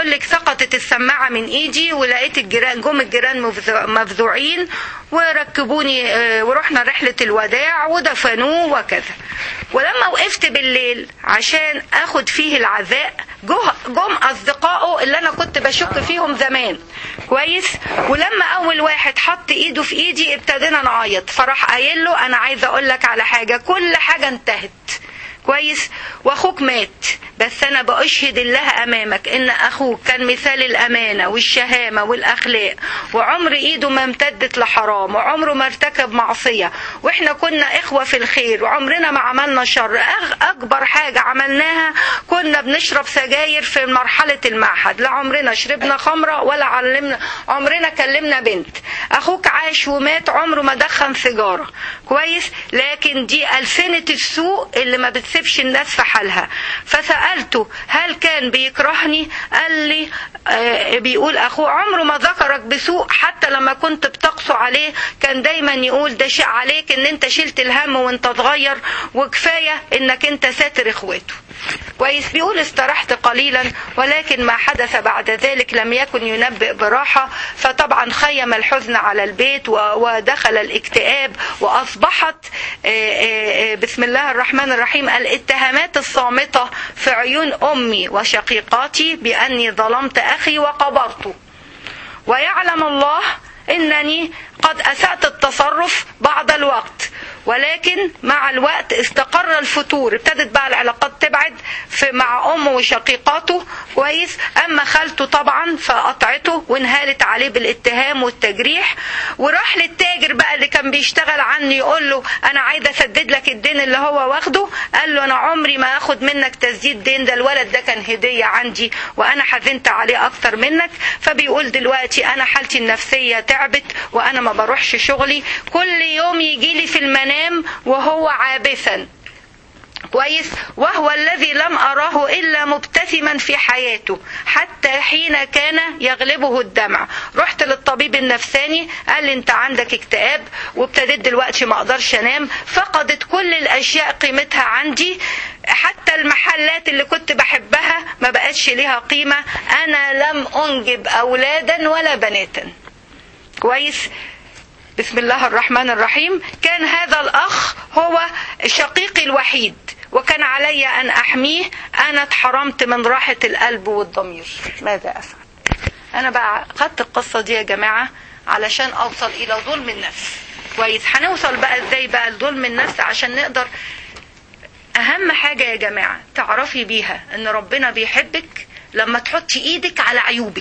بيقول لك سقطت السماعة من ايدي، ولقيت الجيران جم الجيران مفزوعين وركبوني ورحنا رحلة الوداع ودفنوه وكذا. ولما وقفت بالليل عشان اخد فيه العزاء جم اصدقائه اللي انا كنت بشك فيهم زمان كويس، ولما اول واحد حط ايده في ايدي ابتدينا نعيط، فراح قايل له انا عايزه اقول لك على حاجه، كل حاجه انتهت كويس واخوك مات، بس انا بأشهد الله امامك ان اخوك كان مثال الامانه والشهامه والاخلاق، وعمر ايده ما امتدت لحرام، وعمره ما ارتكب معصيه، واحنا كنا اخوه في الخير، وعمرنا ما عملنا شر. اكبر حاجه عملناها كنا بنشرب سجاير في مرحله المعهد، لا عمرنا شربنا خمره ولا عمرنا كلمنا بنت. اخوك عاش ومات عمره ما دخن سيجاره كويس، لكن دي ألسنة السوء اللي ما بتسيبش الناس في حالها. فسألته هل كان بيكرهني؟ قال لي بيقول اخوه عمره ما ذكرك بسوء، حتى لما كنت بتقسو عليه كان دايما يقول ده شيء عليك ان انت شلت الهم وانت صغير، وكفاية انك انت ساتر اخواته كويس. بيقول استرحت قليلا، ولكن ما حدث بعد ذلك لم يكن ينبئ براحة، فطبعا خيم الحزن على البيت ودخل الاكتئاب، وأصبحت بسم الله الرحمن الرحيم الاتهامات الصامتة في عيون أمي وشقيقاتي بأني ظلمت أخي وقبرته، ويعلم الله إنني قد أسأت التصرف بعض الوقت، ولكن مع الوقت استقر الفتور، ابتدت بقى العلاقات تبعد مع أمه وشقيقاته كويس. أما خالته طبعا فقطعته وانهالت عليه بالاتهام والتجريح، وراح للتاجر بقى اللي كان بيشتغل عني يقول له أنا عايز أسدد لك الدين اللي هو واخده. قال له أنا عمري ما أخد منك تسديد دين، ده الولد ده كان هدية عندي وأنا حزنت عليه أكتر منك. فبيقول دلوقتي أنا حالتي النفسية تعبت وأنا ما بروحش شغلي، كل يوم يجي لي في المنام وهو عابثا كويس، وهو الذي لم أراه إلا مبتسما في حياته حتى حين كان يغلبه الدمع. رحت للطبيب النفساني قال لي انت عندك اكتئاب، وابتديت دلوقتي ما اقدرش انام، فقدت كل الاشياء قيمتها عندي، حتى المحلات اللي كنت بحبها ما بقتش ليها قيمة، انا لم انجب اولادا ولا بناتا كويس. بسم الله الرحمن الرحيم. كان هذا الأخ هو شقيقي الوحيد، وكان علي أن أحميه، أنا اتحرمت من راحة القلب والضمير، ماذا أفعل؟ أنا بقى خدت القصة دي يا جماعة علشان أوصل إلى ظلم النفس كويس. هنوصل بقى إزاي بقى لظلم النفس عشان نقدر؟ أهم حاجة يا جماعة تعرفي بيها إن ربنا بيحبك لما تحطي إيدك على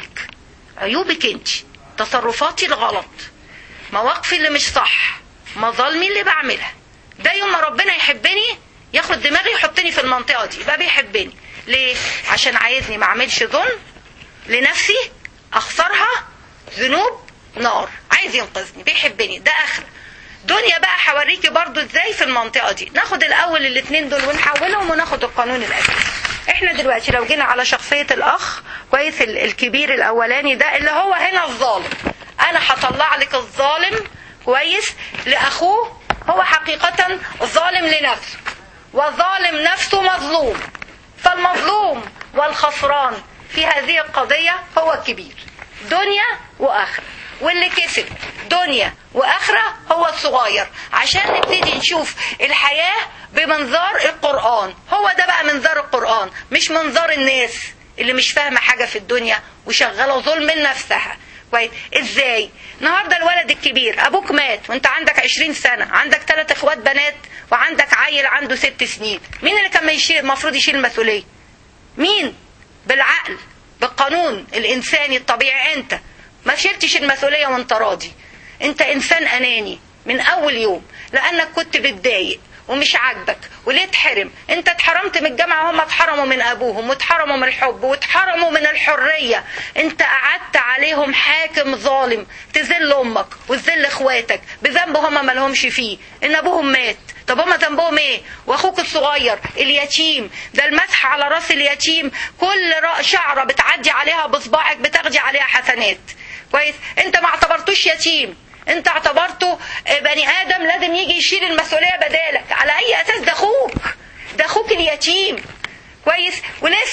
عيوبك انت، تصرفاتي الغلط، مواقفي اللي مش صح، مظالمي اللي بعملها. ده يوم ما ربنا يحبني ياخد دماغي يحطني في المنطقة دي يبقى بيحبني. ليه؟ عشان عايزني ما اعملش ظلم لنفسي اخسرها، ذنوب، نار، عايز ينقذني، بيحبني. ده اخر دنيا بقى حوريكي برضو ازاي في المنطقة دي. ناخد الاول الاثنين دول ونحولهم وناخد القانون الاساسي. احنا دلوقتي لو جينا على شخصية الاخ كويس الكبير الاولاني ده اللي هو هنا الظالم، انا هطلع لك الظالم كويس لاخوه، هو حقيقة ظالم لنفسه، وظالم نفسه مظلوم، فالمظلوم والخسران في هذه القضية هو الكبير، دنيا واخرة، واللي كسب دنيا واخرة هو الصغير. عشان نبتدي نشوف الحياة بمنظار القرآن، هو ده بقى منظار القرآن، مش منظار الناس اللي مش فاهمة حاجة في الدنيا وشغلة ظلم لنفسها. ازاي؟ النهارده الولد الكبير ابوك مات وانت عندك 20 سنة، عندك 3 اخوات بنات وعندك عيل عنده 6 سنين، مين اللي كان المفروض يشيل المسؤولية؟ مين؟ بالعقل بالقانون الانساني الطبيعي انت ما شلتش المسؤولية وانت راضي. انت انسان اناني من اول يوم، لانك كنت بتضايق ومش عاجبك وليه تحرم. انت اتحرمت من الجامعة، هم اتحرموا من ابوهم واتحرموا من الحب واتحرموا من الحرية. انت قعدت عليهم حاكم ظالم تذل امك وتذل اخواتك بذنب هم ما لهمش فيه، ان ابوهم مات. طب هم ذنبهم ايه؟ واخوك الصغير اليتيم ده المسح على راس اليتيم، كل شعرة بتعدي عليها بصباعك بتاخدي عليها حسنات كويس. انت ما اعتبرتوش يتيم، انت اعتبرته بني ادم لازم يجي يشيل المسؤولية بدالك. على اي اساس؟ ده اخوك اليتيم كويس. ولسه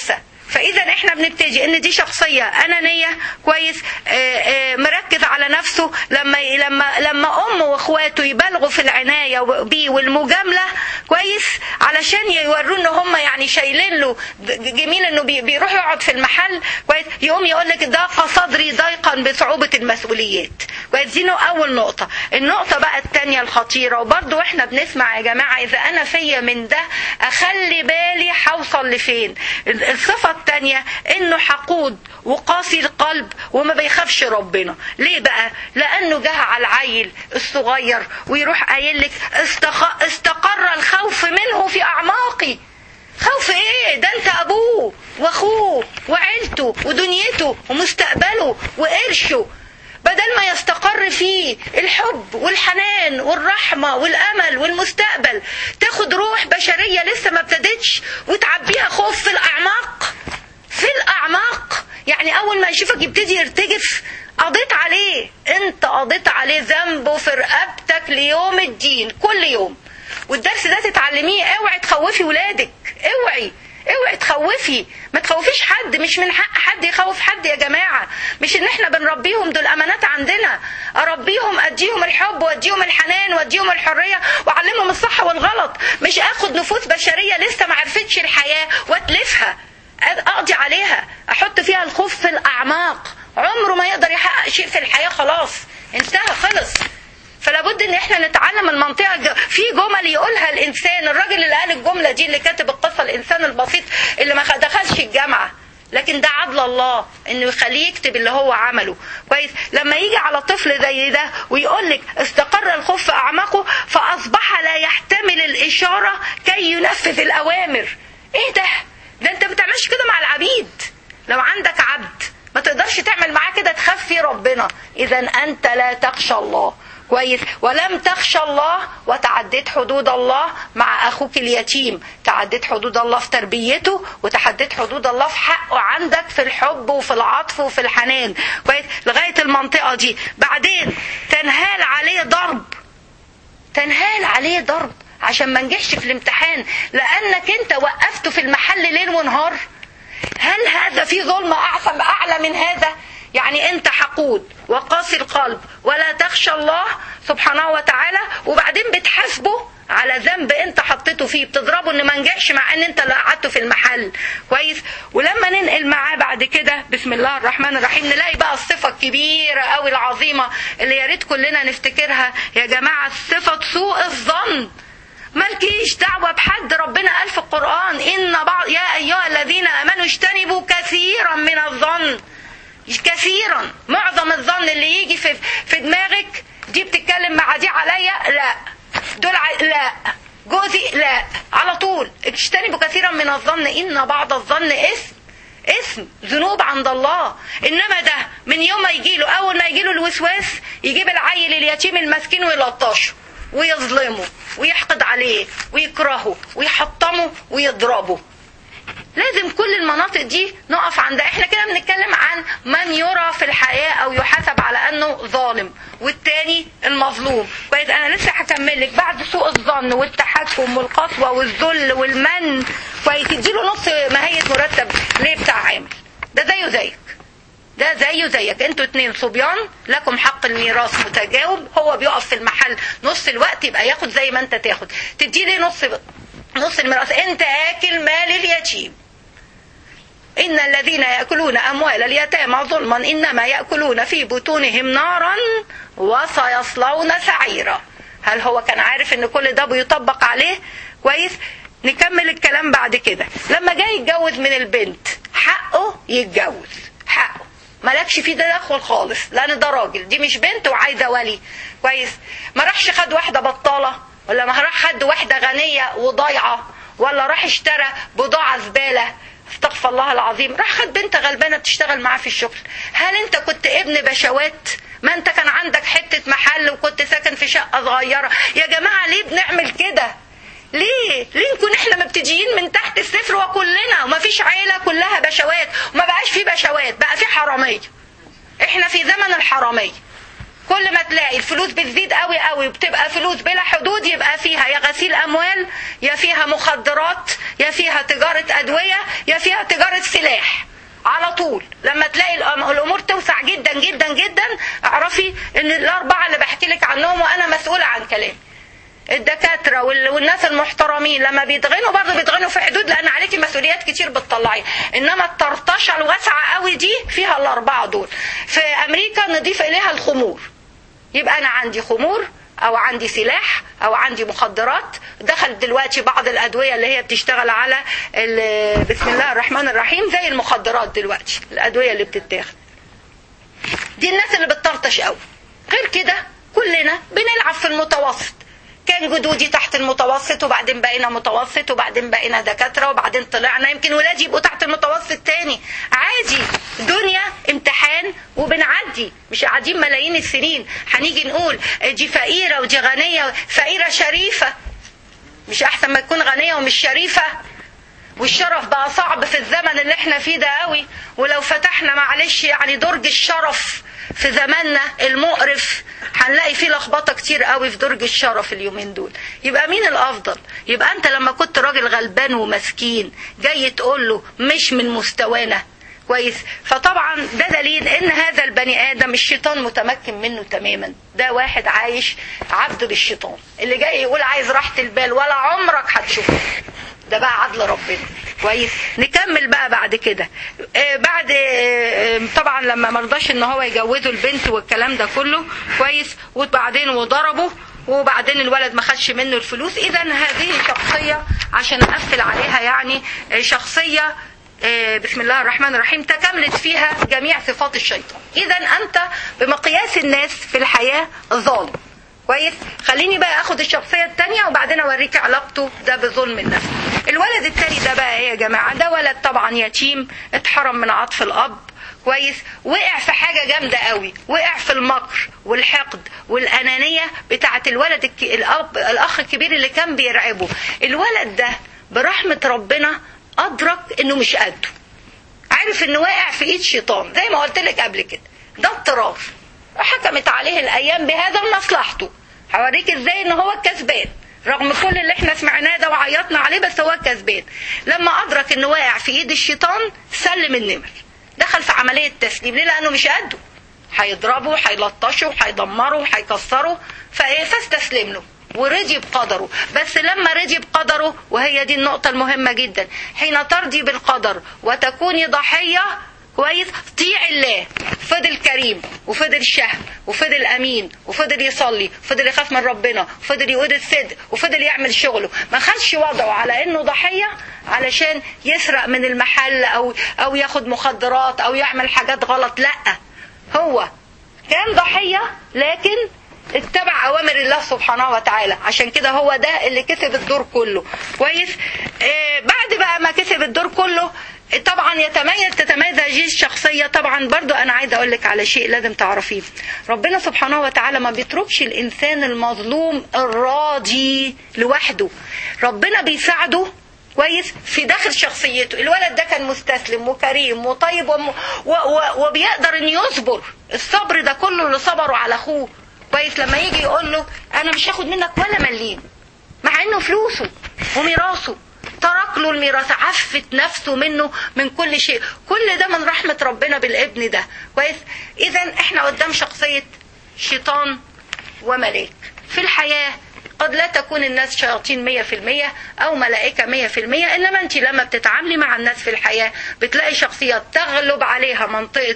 فاذا احنا بنبتدي ان دي شخصيه انانيه، كويس، مركز على نفسه. لما امه واخواته يبالغوا في العنايه بيه والمجامله، كويس، علشان يوروا ان هم يعني شايلين له جميل انه بيروح يقعد في المحل، كويس، يقوم يقول لك ضاق صدري ضيقا بصعوبه المسؤوليات، كويس. دي اول نقطه. النقطه بقى الثانيه الخطيره، وبرضو احنا بنسمع يا جماعه اذا انا فيا من ده اخلي بالي هوصل لفين. الصفه الثانيه انه حقود وقاسي القلب وما بيخافش ربنا. ليه بقى؟ لانه جه على العيل الصغير ويروح قايل لك استقر الخوف منه في اعماقي. خوف ايه؟ ده انت ابوه واخوه وعيلته ودنيته ومستقبله وقرشه. بدل ما يستقر فيه الحب والحنان والرحمة والأمل والمستقبل، تاخد روح بشرية لسه ما ابتدتش وتعبيها خوف في الأعماق. في الأعماق يعني أول ما يشوفك يبتدي يرتجف، قضيت عليه، انت قضيت عليه ذنبه في رقبتك ليوم الدين كل يوم. والدرس ده تتعلميه. اوعي تخوفي ولادك، اوعي تخوفي، ما تخوفيش حد. مش من حق حد يخوف حد يا جماعة. مش ان احنا بنربيهم، دول امانات عندنا. اربيهم، اديهم الحب واديهم الحنان واديهم الحرية واعلمهم الصح والغلط. مش اخد نفوس بشرية لسه ما عرفتش الحياة واتلفها، اقضي عليها، احط فيها الخوف في الاعماق. عمره ما يقدر يحقق شيء في الحياة، خلاص انتهى، خلص. فلا بد ان احنا نتعلم المنطقه. في جمل يقولها الانسان. الراجل اللي قال الجمله دي، اللي كاتب القصه، الانسان البسيط اللي ما دخلش الجامعه، لكن ده عدل الله انه يخليه يكتب اللي هو عمله، كويس. لما يجي على طفل زي ده ويقول لك استقر الخوف في اعماقه فاصبح لا يحتمل الاشاره كي ينفذ الاوامر. ايه ده انت ما بتعملش كده مع العبيد. لو عندك عبد ما تقدرش تعمل معاه كده، تخفي ربنا. اذا انت لا تخشى الله، كويس، ولم تخشى الله وتعديت حدود الله مع اخوك اليتيم. تعديت حدود الله في تربيته، وتعديت حدود الله في حقه عندك في الحب وفي العطف وفي الحنان، كويس، لغايه المنطقه دي. بعدين تنهال عليه ضرب عشان ما نجحش في الامتحان، لانك انت وقفته في المحل ليل ونهار. هل هذا في ظلم اعلى من هذا؟ يعني انت حقود وقاسي القلب ولا تخشى الله سبحانه وتعالى، وبعدين بتحاسبه على ذنب انت حطيته فيه، بتضربه ان ما نجحش مع ان انت اللي قعدته في المحل، كويس. ولما ننقل معاه بعد كده بسم الله الرحمن الرحيم، نلاقي بقى الصفة الكبيرة قوي العظيمة اللي يا ريت كلنا نفتكرها يا جماعة، صفة سوء الظن. مالكيش دعوة بحد. ربنا قال في القرآن يا أيها الذين آمنوا اجتنبوا كثيرا من الظن. كثيرا، معظم الظن اللي يجي في دماغك، دي بتتكلم مع دي عليا، لا، دول لا، جوزي لا، على طول اجتنبوا كثيرا من الظن ان بعض الظن اسم ذنوب عند الله. انما ده من يوم ما يجيله، اول ما يجيله الوسواس، يجيب العيل اليتيم المسكين ويلطشه ويظلمه ويحقد عليه ويكرهه ويحطمه ويضربه. لازم كل المناطق دي نقف عندها. احنا كده بنتكلم عن من يرى في الحياة او يحاسب على انه ظالم، والتاني المظلوم، كويس. انا لسه هكمل لك بعد سوء الظن والتحكم والقسوة والذل والمن، كويس، تديله نص ماهية مرتب ليه بتاع عامل. ده زيه زيك، انتوا 2 صبيان لكم حق الميراث متجاوب. هو بيقف في المحل نص الوقت، يبقى ياخد زي ما انت تاخد. تدي لي نص الميراث، انت اكل مال اليتيم. ان الذين ياكلون اموال اليتامى ظلما انما ياكلون في بطونهم نارا وسيصلون سعيرا. هل هو كان عارف ان كل ده بيطبق عليه؟ كويس. نكمل الكلام بعد كده. لما جاي يتجوز من البنت، حقه يتجوز، حقه مالكش فيه تدخل خالص، لان ده راجل، دي مش بنت وعايزه ولي، كويس. ما راحش خد واحده بطاله، ولا ما راح خد واحده غنيه وضايعه، ولا راح اشترى بضاعه زباله، استغفر الله العظيم، راح خد بنت غلبانه بتشتغل معاه في الشغل. هل انت كنت ابن بشوات؟ ما انت كان عندك حته محل وكنت ساكن في شقه صغيره. يا جماعه ليه بنعمل كده؟ ليه نكون احنا مبتدئين من تحت الصفر وكلنا، وما فيش عيله كلها بشوات، وما بقاش في بشوات، بقى في حراميه. احنا في زمن الحراميه، كل ما تلاقي الفلوس بتزيد قوي قوي وبتبقى فلوس بلا حدود، يبقى فيها يا غسيل اموال، يا فيها مخدرات، يا فيها تجارة ادوية، يا فيها تجارة سلاح. على طول لما تلاقي الامور توسع جدا جدا جدا، اعرفي ان الاربعة اللي بحكي لك عنهم وانا مسؤولة عن كلامي، الدكاترة والناس المحترمين لما بيتغنوا برضه بيتغنوا في حدود، لان عليكي مسؤوليات كتير بتطلعيها. انما الطرطشة الواسعة قوي دي فيها الاربعة دول. في امريكا نضيف اليها الخمور، يبقى انا عندي خمور او عندي سلاح او عندي مخدرات. دخلت دلوقتي بعض الادوية اللي هي بتشتغل على بسم الله الرحمن الرحيم زي المخدرات دلوقتي، الادوية اللي بتتاخد دي الناس اللي بتطرطش قوي. غير كده كلنا بنلعب في المتوسط. كان جدودي تحت المتوسط وبعدين بقينا متوسط وبعدين بقينا دكاترة وبعدين طلعنا، يمكن ولادي يبقوا تحت المتوسط تاني، عادي. دنيا امتحان وبنعدي، مش قاعدين ملايين السنين هنيجي نقول دي فقيرة ودي غنية. فقيرة شريفة، مش احسن ما تكون غنية ومش شريفة؟ والشرف بقى صعب في الزمن اللي احنا فيه ده قوي. ولو فتحنا معلش يعني درج الشرف في زماننا المقرف هنلاقي فيه لخبطه كتير قوي في درج الشرف اليومين دول. يبقى مين الافضل؟ يبقى انت لما كنت راجل غلبان ومسكين جاي تقول له مش من مستوانا، كويس؟ فطبعا ده دليل ان هذا البني ادم الشيطان متمكن منه تماما. ده واحد عايش عبد للشيطان، اللي جاي يقول عايز راحة البال ولا عمرك هتشوفه. ده بقى عدل ربنا، كويس؟ نكمل بقى بعد كده. بعد طبعا لما مرضاش ان هو يجوزه البنت والكلام ده كله، كويس؟ وبعدين وضربه، وبعدين الولد ما خدش منه الفلوس. اذا هذه شخصية عشان اقفل عليها يعني شخصية بسم الله الرحمن الرحيم تكملت فيها جميع صفات الشيطان. اذا انت بمقياس الناس في الحياة ظالم، كويس؟ خليني بقى اخد الشخصية التانية وبعدين اوريك علاقته ده بظلم النفس. الولد التاني ده بقى ايه يا جماعة؟ ده ولد طبعا يتيم، اتحرم من عطف الاب، كويس؟ وقع في حاجة جامدة قوي، وقع في المكر والحقد والانانية بتاعت الولد الاخ الكبير اللي كان بيرعبه. الولد ده برحمة ربنا ادرك انه مش قده، عارف انه واقع في ايد شيطان زي ما قلت لك قبل كده، ده اضطرار. حكمت عليه الايام بهذا لمصلحته. هوريك ازاي ان هو الكسبان رغم كل اللي احنا سمعناه ده وعيطنا عليه، بس هو الكسبان. لما ادرك انه واقع في ايد الشيطان سلم النمر، دخل في عملية تسليم. ليه؟ لانه مش قده، هيضربه هيلطشه هيدمره هيكسره، فاستسلم له ورضي بقدره. بس لما رضي بقدره، وهي دي النقطة المهمة جدا، حين ترضي بالقدر وتكوني ضحية، كويس؟ طيع الله. فضل كريم وفضل شهم وفضل امين وفضل يصلي وفضل يخاف من ربنا وفضل يقول الصدق وفضل يعمل شغله. ما خدش وضعه على انه ضحية علشان يسرق من المحل او ياخد مخدرات او يعمل حاجات غلط. لا، هو كان ضحية لكن اتبع اوامر الله سبحانه وتعالى. عشان كده هو ده اللي كسب الدور كله، كويس؟ بعد بقى ما كسب الدور كله طبعا تتميز هذه الشخصية. طبعا برضو انا عايزه اقول لك على شيء لازم تعرفيه. ربنا سبحانه وتعالى ما بيتركش الانسان المظلوم الراضي لوحده، ربنا بيساعده، كويس؟ في داخل شخصيته. الولد ده كان مستسلم وكريم وطيب وبيقدر ان يصبر الصبر ده كله اللي صبره على اخوه، كويس؟ لما يجي يقول له انا مش هاخد منك ولا مليم، مع انه فلوسه وميراثه، ترك له الميراث، عفت نفسه منه من كل شيء. كل ده من رحمة ربنا بالابن ده، كويس؟ اذا احنا قدام شخصية شيطان وملاك في الحياة. قد لا تكون الناس شياطين 100% او ملائكة 100%، انما انت لما بتتعاملي مع الناس في الحياة بتلاقي شخصيات تغلب عليها منطقة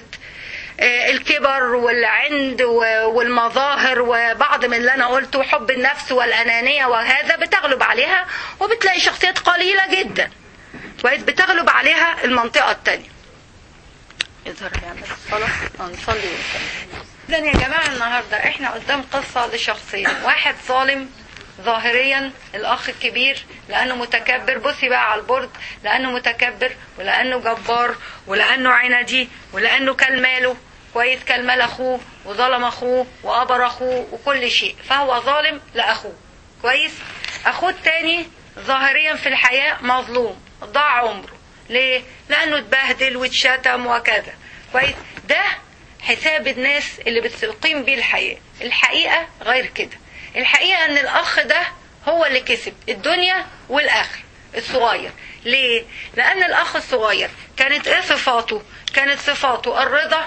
الكبر والعند والمظاهر وبعض من اللي انا قلته، حب النفس والانانية، وهذا بتغلب عليها. وبتلاقي شخصيات قليلة جدا، كويس؟ بتغلب عليها المنطقة التانية. يظهر يعني خلاص نصلي ونكمل. اذا يا جماعة النهاردة احنا قدام قصة لشخصين. واحد ظالم ظاهريا، الاخ الكبير، لانه متكبر. بصي بقى على البورد، لانه متكبر ولانه جبار ولانه عنادي ولانه كل ماله، كويس؟ كل مال اخوه وظلم اخوه وابر اخوه وكل شيء، فهو ظالم لاخوه، كويس؟ اخوه التاني ظاهريا في الحياة مظلوم، ضاع عمره. ليه؟ لانه اتبهدل واتشتم وكذا، كويس؟ ده حساب الناس اللي بتقيم بيه الحياة. الحقيقة غير كده. الحقيقة ان الاخ ده هو اللي كسب الدنيا والاخر الصغير. ليه؟ لان الاخ الصغير كانت ايه صفاته؟ كانت صفاته الرضا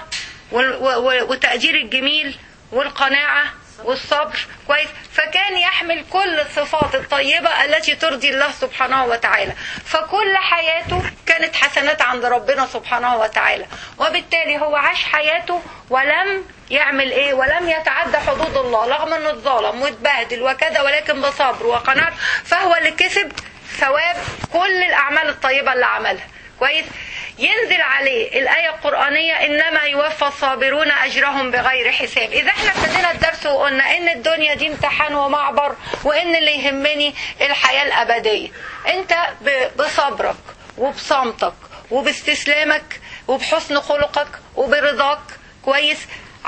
وتقدير الجميل والقناعة والصبر. كويس؟ فكان يحمل كل الصفات الطيبة التي ترضي الله سبحانه وتعالى، فكل حياته كانت حسنات عند ربنا سبحانه وتعالى، وبالتالي هو عاش حياته ولم يعمل ايه؟ ولم يتعدى حدود الله، رغم انه اتظلم واتبهدل وكذا، ولكن بصبر وقناعة، فهو اللي كسب ثواب كل الاعمال الطيبة اللي عملها. كويس؟ ينزل عليه الآية القرآنية إنما يوفى الصابرون أجرهم بغير حساب. إذا احنا ابتدينا الدرس وقلنا إن الدنيا دي امتحان ومعبر، وإن اللي يهمني الحياة الأبدية، أنت بصبرك وبصمتك وباستسلامك وبحسن خلقك وبرضاك، كويس،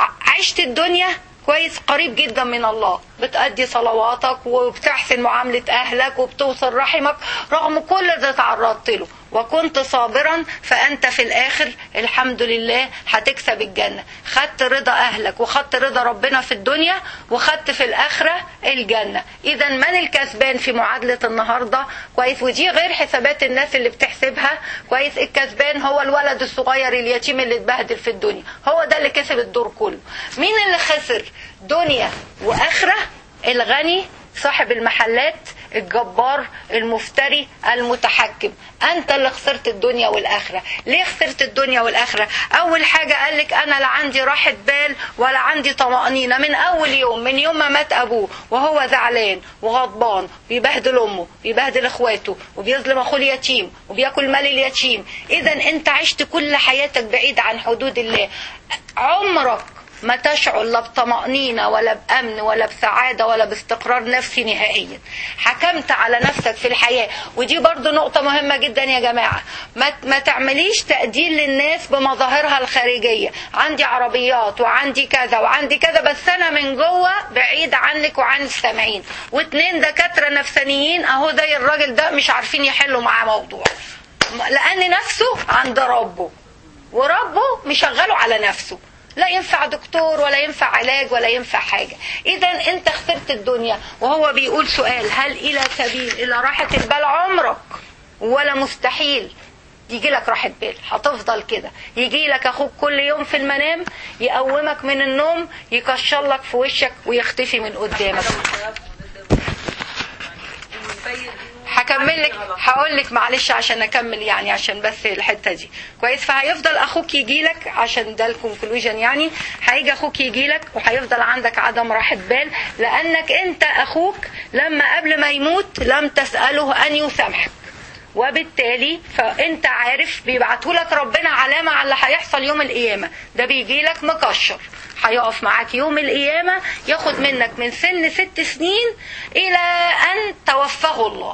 عشت الدنيا كويس قريب جدا من الله، بتأدي صلواتك وبتحسن معاملة أهلك وبتوصل رحمك رغم كل اللي تعرضت له، وكنت صابرا، فأنت في الآخر الحمد لله هتكسب الجنة. خدت رضا أهلك وخدت رضا ربنا في الدنيا، وخدت في الآخرة الجنة. إذا من الكسبان في معادلة النهاردة؟ كويس؟ ودي غير حسابات الناس اللي بتحسبها. كويس؟ الكسبان هو الولد الصغير اليتيم اللي اتبهدل في الدنيا، هو ده اللي كسب الدور كله. مين اللي خسر دنيا وآخرة؟ الغني صاحب المحلات، الجبار، المفتري، المتحكم. انت اللي خسرت الدنيا والاخره. ليه خسرت الدنيا والاخره؟ اول حاجه قالك انا لا عندي راحه بال ولا عندي طمانينه من اول يوم، من يوم ما مات ابوه وهو زعلان وغضبان، بيبهدل امه، بيبهدل اخواته، وبيظلم اخوه اليتيم، وبياكل مال اليتيم. اذا انت عشت كل حياتك بعيد عن حدود الله. عمرك ما تشعر لا بطمأنينة ولا بأمن ولا بسعادة ولا باستقرار نفسي نهائيا. حكمت على نفسك في الحياة. ودي برضو نقطة مهمة جدا يا جماعة، ما تعمليش تقدير للناس بمظاهرها الخارجية. عندي عربيات وعندي كذا وعندي كذا، بس أنا من جوه بعيد عنك وعن السامعين. واتنين دكاترة نفسانيين اهو زي الراجل ده مش عارفين يحلوا معاه موضوع، لأن نفسه عند ربه، وربه مشغله على نفسه. لا ينفع دكتور ولا ينفع علاج ولا ينفع حاجة. إذا أنت خسرت الدنيا. وهو بيقول سؤال: هل إلى سبيل إلى راحة البال؟ عمرك ولا مستحيل يجي لك راحة بال. هتفضل كده. يجي لك أخوك كل يوم في المنام يقومك من النوم، يكشر لك في وشك ويختفي من قدامك. هكمل لك، هقول لك معلش عشان اكمل يعني، عشان بس الحته دي. كويس؟ فهيفضل اخوك يجي لك، عشان ده الكونكلوجن يعني، هيجي اخوك يجي لك وهيفضل عندك عدم راحه بال، لانك انت اخوك لما قبل ما يموت لم تساله ان يسامحك، وبالتالي فانت عارف بيبعته لك ربنا علامه على اللي هيحصل يوم القيامه. ده بيجي لك مكشر، هيقف معاك يوم القيامه، ياخد منك من سن 6 سنين الى ان توفاه الله.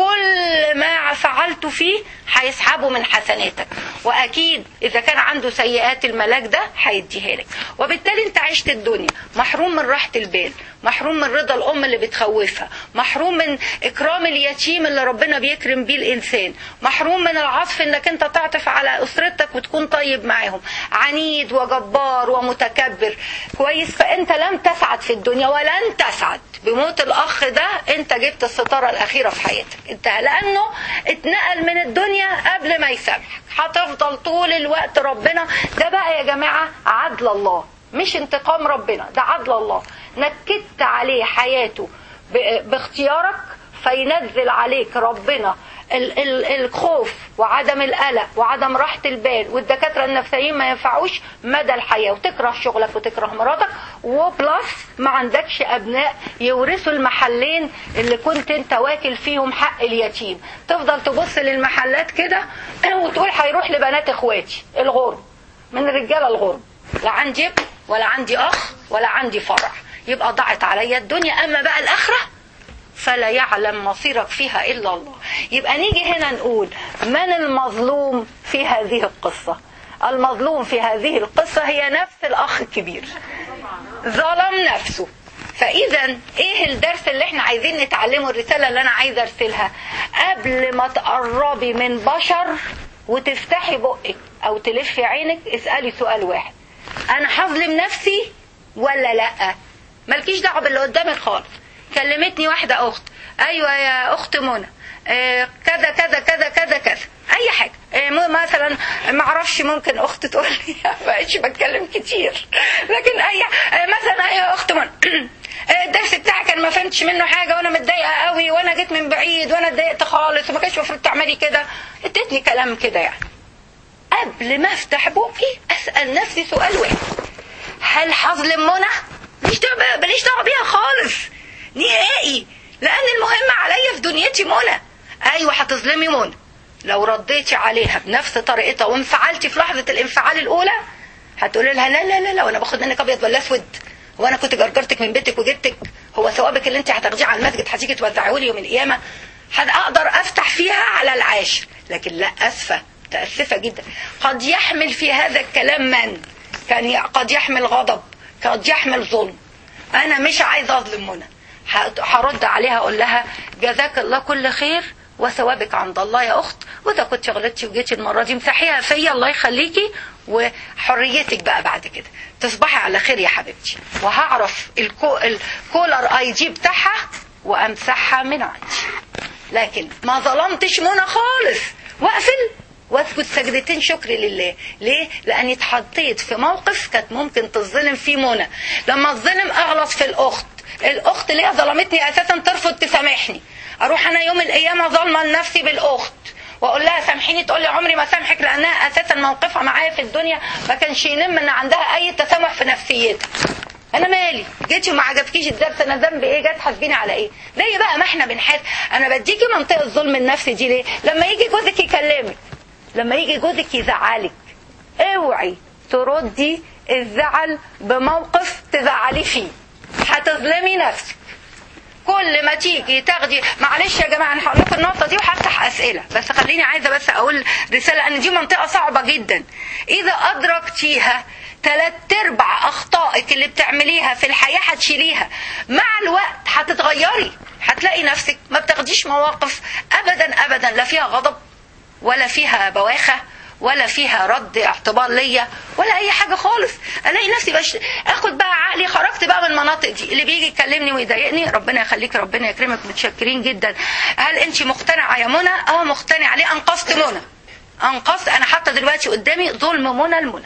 كل ما فعلت فيه هيسحبه من حسناتك، واكيد اذا كان عنده سيئات الملاك ده هيديها لك. وبالتالي انت عشت الدنيا محروم من راحة البال، محروم من رضا الام اللي بتخوفها، محروم من اكرام اليتيم اللي ربنا بيكرم بيه الانسان، محروم من العطف انك انت تعطف على اسرتك وتكون طيب معاهم، عنيد وجبار ومتكبر. كويس؟ فانت لم تسعد في الدنيا ولن تسعد. بموت الاخ ده انت جبت الستاره الاخيره في حياتك انتهى، لانه اتنقل من الدنيا قبل ما يسامحك. هتفضل طول الوقت ربنا ده بقى يا جماعه عدل الله، مش انتقام ربنا، ده عدل الله. نكدت عليه حياته باختيارك، فينزل عليك ربنا الخوف وعدم القلق وعدم راحة البال، والدكاترة النفسيين ما ينفعوش مدى الحياة، وتكره شغلك وتكره مراتك، وبلس ما عندكش أبناء يورثوا المحلين اللي كنت انت واكل فيهم حق اليتيم. تفضل تبص للمحلات كده وتقول هيروح لبنات اخواتي الغرب من الرجالة الغرب، لا عندي ابن ولا عندي أخ ولا عندي فرع، يبقى ضاعت عليا الدنيا. أما بقى الآخرة فلا يعلم مصيرك فيها إلا الله. يبقى نيجي هنا نقول من المظلوم في هذه القصة؟ المظلوم في هذه القصة هي نفس الأخ الكبير، ظلم نفسه. فإذا إيه الدرس اللي احنا عايزين نتعلمه؟ الرسالة اللي أنا عايزة أرسلها: قبل ما تقربي من بشر وتفتحي بقك أو تلفي عينك، اسألي سؤال واحد: انا هظلم نفسي ولا لا؟ مالكيش دعوه باللي قدامك خالص. كلمتني واحده اخت، ايوه يا اخت منى، كذا كذا كذا كذا كذا، اي حاجه، مثلا ما اعرفش، ممكن اخت تقول لي ما بقتش بتكلم كتير، لكن اي مثلا يا اخت منى الدرس بتاعك انا ما فهمتش منه حاجه وانا متضايقه قوي وانا جيت من بعيد وانا اتضايقت خالص وما كانش المفروض تعملي كده، ادتني كلام كده يعني. قبل ما افتح بوقي اسال نفسي سؤال واحد: هل هظلم منى؟ ماليش دعوه بيها خالص نهائي، لان المهم عليا في دنيتي منى. ايوه هتظلمي منى لو رديتي عليها بنفس طريقتها وانفعلتي في لحظه الانفعال الاولى، هتقولي لها لا لا لا لا وانا باخد منك ابيض ولا اسود، هو انا كنت جرجرتك من بيتك وجبتك، هو ثوابك اللي انت هتاخديه على المسجد هتيجي توزعيه لي يوم القيامه؟ اقدر افتح فيها على العاشر. لكن لا، اسفه متاسفه جدا، قد يحمل في هذا الكلام قد يحمل غضب، قد يحمل ظلم. انا مش عايزه اظلم منى، هرد عليها اقول لها جزاك الله كل خير وثوابك عند الله يا اخت، واذا كنت غلطتي وجيتي المره دي مسحيها فيا الله يخليكي، وحريتك بقى بعد كده، تصبحي على خير يا حبيبتي، وهعرف الكولر اي دي بتاعها وامسحها من عندي. لكن ما ظلمتش منى خالص، واقفل واسجد سجدتين شكر لله. ليه؟ لاني اتحطيت في موقف كانت ممكن تظلم فيه منى. لما الظلم اغلط في الاخت اللي هي ظلمتني اساسا ترفض تسامحني، اروح انا يوم القيامه ظالمه لنفسي بالاخت واقول لها سامحيني، تقول لي عمري ما سامحك، لانها اساسا موقفها معايا في الدنيا ما كانش ينم ان عندها اي تسامح في نفسيتها. انا مالي؟ جيتي وما عجبكيش الدرس، انا ذنبي ايه؟ جت حاسبيني على ايه؟ زي بقى ما احنا بنحاسب. انا بديكي منطقه الظلم النفسي دي ليه؟ لما يجي جوزك يكلمك، لما يجي جوزك يزعلك، اوعي تردي الزعل بموقف تزعلي فيه، هتظلمي نفسك. كل ما تيجي تاخدي، معلش يا جماعه انا هقول لكم النقطه دي وهفتح اسئله، بس خليني عايزه بس اقول رساله، ان دي منطقه صعبه جدا. اذا ادركتيها 3/4 اخطائك اللي بتعمليها في الحياه هتشيليها مع الوقت، هتتغيري، هتلاقي نفسك ما بتاخديش مواقف ابدا ابدا لا فيها غضب ولا فيها بواخه ولا فيها رد اعتبار ليا ولا اي حاجه خالص. الاقي نفسي اخد بقى عقلي، خرجت بقى من المناطق دي. اللي بيجي يكلمني ويضايقني ربنا يخليك ربنا يكرمك، متشكرين جدا. هل انت مقتنعه يا منى؟ مقتنعه. ليه؟ انقذت منى، انقذت. انا حتى دلوقتي قدامي ظلم منى المنى،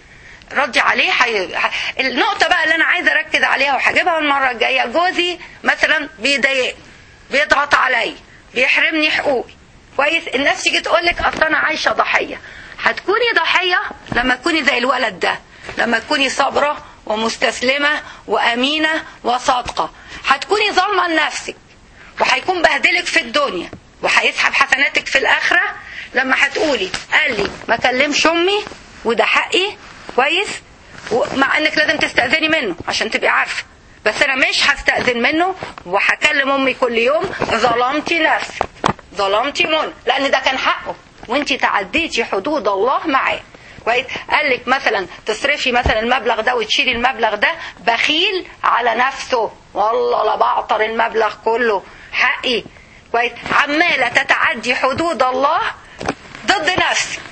ردي عليه. النقطه بقى اللي انا عايزه اركز عليها وهجيبها المره الجايه، جوزي مثلا بيضايقني، بيضغط عليا، بيحرمني حقوقي، كويس؟ الناس تيجي تقول لك اصل انا عايشه ضحيه. هتكوني ضحيه لما تكوني زي الولد ده، لما تكوني صابره ومستسلمه وامينه وصادقه. هتكوني ظالمه لنفسك، وهيكون بهدلك في الدنيا وهيسحب حسناتك في الاخره لما هتقولي قال لي ما كلمش امي وده حقي، كويس؟ مع انك لازم تستأذني منه عشان تبقي عارفه، بس انا مش هستأذن منه وهكلم امي كل يوم. ظلمتي نفسك، ظلمتي منى، لان ده كان حقه وانتي تعديتي حدود الله معاه، كويس؟ قال لك مثلا تصرفي مثلا المبلغ ده وتشيلي المبلغ ده، بخيل على نفسه، والله لا بعطر المبلغ كله، حقي، كويس؟ عماله تتعدي حدود الله ضد نفسك،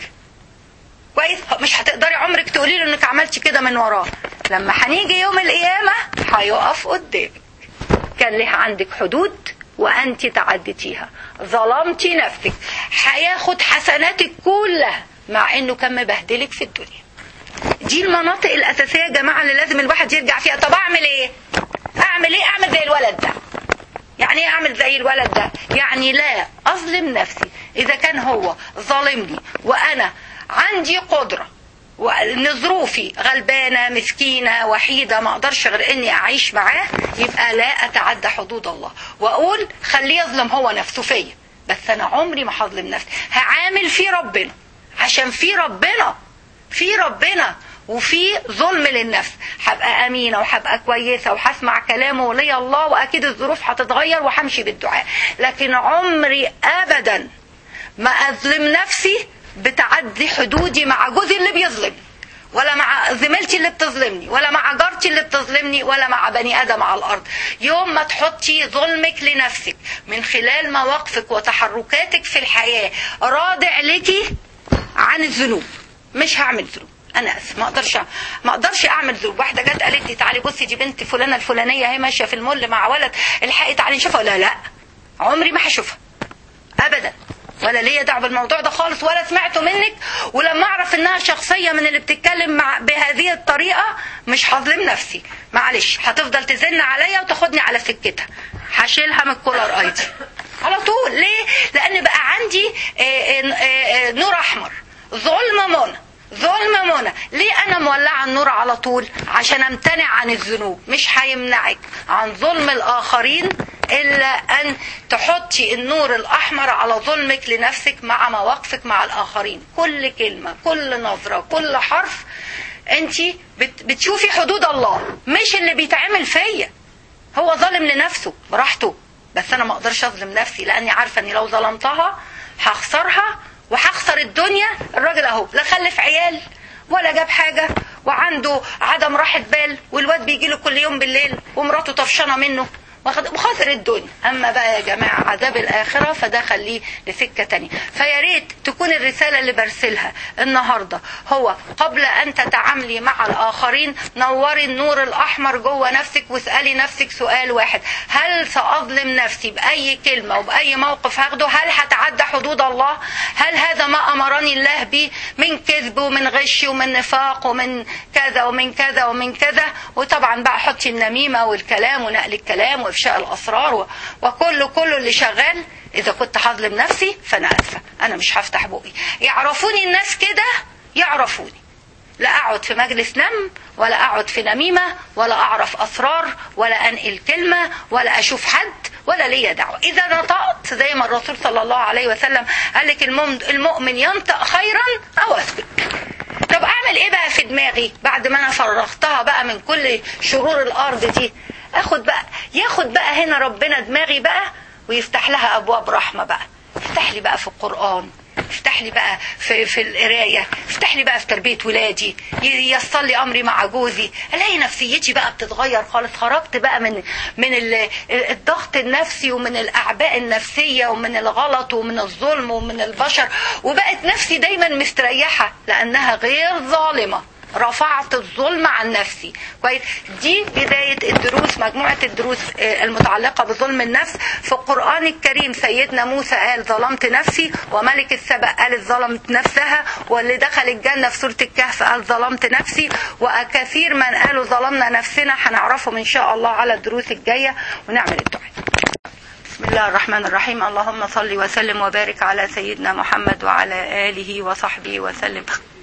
كويس؟ مش هتقدري عمرك تقولي له انك عملتي كده من وراه. لما هنيجي يوم القيامه هيقف قدامك، كان لها عندك حدود وانت تعديتيها، ظلمتي نفسك، هياخد حسناتك كلها مع انه كان مبهدلك في الدنيا. دي المناطق الاساسيه يا جماعه اللي لازم الواحد يرجع فيها. طب اعمل ايه؟ اعمل زي الولد ده. يعني ايه اعمل زي الولد ده؟ يعني لا اظلم نفسي. اذا كان هو ظالمني وانا عندي قدره وان ظروفي غلبانه مسكينه وحيده ما اقدرش غير اني اعيش معاه، يبقى لا اتعدى حدود الله واقول خليه يظلم هو نفسه فيا، بس انا عمري ما هظلم نفسي. هعامل في ربنا، عشان في ربنا وفي ظلم للنفس. هبقى امينه وهبقى كويسه وهسمع كلامه ولي الله، واكيد الظروف هتتغير وهمشي بالدعاء، لكن عمري ابدا ما اظلم نفسي بتعدي حدودي مع جوزي اللي بيظلمني، ولا مع زميلتي اللي بتظلمني، ولا مع جارتي اللي بتظلمني، ولا مع بني ادم على الارض. يوم ما تحطي ظلمك لنفسك من خلال مواقفك وتحركاتك في الحياه رادع لك عن الذنوب، مش هعمل ذنوب، انا اسف، ما اقدرش اعمل ذنوب. واحده جت قالت لي تعالي بصي دي بنت فلانه الفلانيه اهي ماشيه في المول مع ولد، الحقي تعالي نشوفها. لا عمري ما هشوفها ابدا، ولا ليا دعوه بالموضوع ده خالص، ولا سمعته منك. ولما اعرف انها شخصيه من اللي بتتكلم بهذه الطريقه مش هظلم نفسي، معلش هتفضل تزن عليا وتاخدني على سكتها، هشيلها من الكولر ايدي على طول. ليه؟ لان بقى عندي نور احمر، ظلم منى. ليه انا مولعه النور على طول؟ عشان امتنع عن الذنوب. مش هيمنعك عن ظلم الاخرين الا ان تحطي النور الاحمر على ظلمك لنفسك مع مواقفك مع الاخرين. كل كلمه، كل نظره، كل حرف انت بتشوفي حدود الله، مش اللي بيتعمل فيا. هو ظالم لنفسه براحته، بس انا ما اقدرش اظلم نفسي، لاني عارفه اني لو ظلمتها هخسرها وهخسر الدنيا. الراجل اهو لا خلف عيال ولا جاب حاجه، وعنده عدم راحه بال، والواد بيجي له كل يوم بالليل ومراته طفشانه منه وخسر الدنيا. اما بقى يا جماعه عذاب الاخره فده خليه لسكه تانية. فيا ريت تكون الرساله اللي برسلها النهارده هو قبل ان تتعاملي مع الاخرين نوري النور الاحمر جوه نفسك، واسالي نفسك سؤال واحد: هل ساظلم نفسي باي كلمه وباي موقف هاخده؟ هل هتعدى حدود الله؟ هل هذا ما امرني الله به من كذب ومن غش ومن نفاق ومن كذا ومن كذا ومن كذا؟ وطبعا بقى حطي النميمه والكلام ونقل الكلام وافشاء الاسرار وكله اللي شغال. اذا كنت هظلم نفسي فانا اسفه، انا مش هفتح بقي. يعرفوني الناس كده، يعرفوني، لا اقعد في مجلس نم ولا اقعد في نميمه ولا اعرف اسرار ولا انقل كلمه ولا اشوف حد ولا ليا دعوه. اذا نطقت زي ما الرسول صلى الله عليه وسلم قال لك المؤمن ينطق خيرا او اسكت. طب اعمل ايه بقى في دماغي بعد ما انا فرغتها بقى من كل شرور الارض دي؟ ياخد بقى هنا ربنا دماغي بقى ويفتح لها ابواب رحمه بقى. افتح لي بقى في القران، افتح لي بقى في القرايه، افتح لي بقى في تربيه ولادي، ييسر لي امري مع جوزي، الاقي نفسيتي بقى بتتغير خالص. خرجت بقى من الضغط النفسي ومن الاعباء النفسيه ومن الغلط ومن الظلم ومن البشر، وبقت نفسي دايما مستريحه لانها غير ظالمه. رفعت الظلم عن نفسي. كويس؟ دي بداية الدروس، مجموعة الدروس المتعلقة بظلم النفس في القرآن الكريم. سيدنا موسى قال ظلمت نفسي، وملك السبأ قال ظلمت نفسها، واللي دخل الجنة في سورة الكهف قال ظلمت نفسي، وكثير من قالوا ظلمنا نفسنا. هنعرفهم إن شاء الله على الدروس الجاية ونعمل الدعاء. بسم الله الرحمن الرحيم. اللهم صل وسلم وبارك على سيدنا محمد وعلى آله وصحبه وسلم.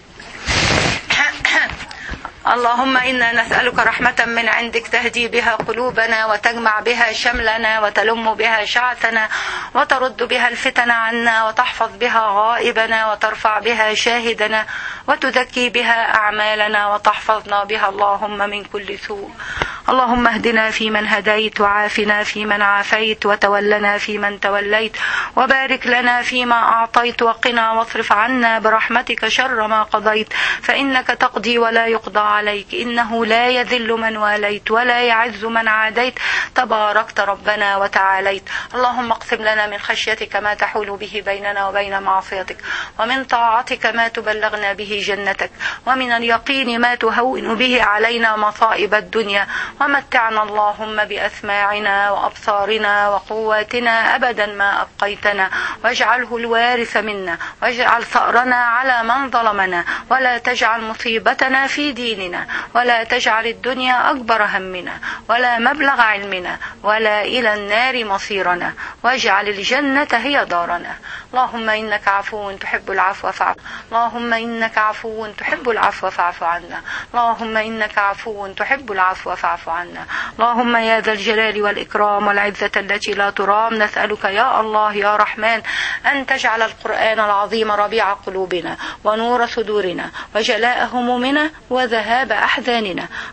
اللهم إنا نسألك رحمة من عندك تهدي بها قلوبنا وتجمع بها شملنا وتلم بها شعثنا وترد بها الفتن عنا وتحفظ بها غائبنا وترفع بها شاهدنا وتزكي بها أعمالنا وتحفظنا بها اللهم من كل سوء. اللهم اهدنا فيمن هديت، وعافنا فيمن عافيت، وتولنا فيمن توليت، وبارك لنا فيما أعطيت، وقنا واصرف عنا برحمتك شر ما قضيت، فإنك تقضي ولا يقضى عليك، إنه لا يذل من واليت ولا يعز من عاديت، تباركت ربنا وتعاليت. اللهم اقسم لنا من خشيتك ما تحول به بيننا وبين معصيتك، ومن طاعتك ما تبلغنا به جنتك، ومن اليقين ما تهون به علينا مصائب الدنيا، ومتعنا اللهم بأسماعنا وأبصارنا وقواتنا أبدا ما أبقيتنا، واجعله الوارث منا، واجعل ثأرنا على من ظلمنا، ولا تجعل مصيبتنا في ديننا، ولا تجعل الدنيا أكبر همنا ولا مبلغ علمنا ولا إلى النار مصيرنا، واجعل الجنة هي دارنا. اللهم إنك عفو تحب العفو فاعف، اللهم إنك عفو تحب العفو فاعف عنا، اللهم إنك عفو تحب العفو فاعف عنا. اللهم يا ذا الجلال والإكرام والعزة التي لا ترام، نسألك يا الله يا رحمن أن تجعل القرآن العظيم ربيع قلوبنا ونور صدورنا وجلاء همومنا وذهاب أحزاننا.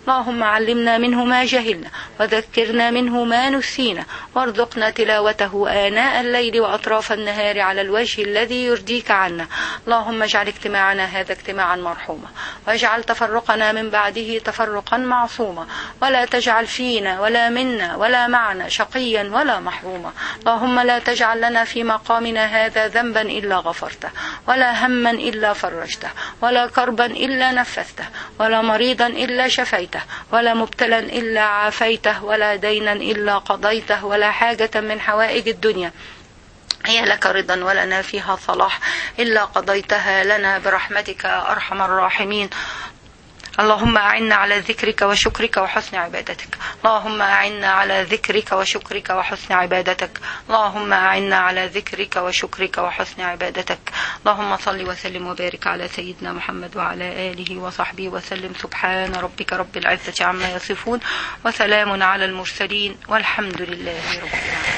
اللهم علمنا منه ما جهلنا وذكرنا منه ما نسينا وارزقنا تلاوته آناء الليل وأطراف النهار على الوجه الذي يرضيك عنا. اللهم اجعل اجتماعنا هذا اجتماعا مرحوما واجعل تفرقنا من بعده تفرقا معصوما ولا تجعل فينا ولا منا ولا معنا شقيا ولا محروما. اللهم لا تجعل لنا في مقامنا هذا ذنبا إلا غفرته ولا هما إلا فرجته ولا كربا إلا نفذته ولا مريضا إلا شفيته ولا مبتلا إلا عافيته ولا دينا إلا قضيته ولا حاجة من حوائج الدنيا هي لك رضا ولنا فيها صلاح إلا قضيتها لنا برحمتك يا أرحم الراحمين. اللهم أعنا على ذكرك وشكرك وحسن عبادتك. اللهم أعنا على ذكرك وشكرك وحسن عبادتك. اللهم أعنا على ذكرك وشكرك وحسن عبادتك. اللهم صل وسلم وبارك على سيدنا محمد وعلى آله وصحبه وسلم. سبحان ربك رب العزة عما يصفون وسلام على المرسلين والحمد لله رب العالمين.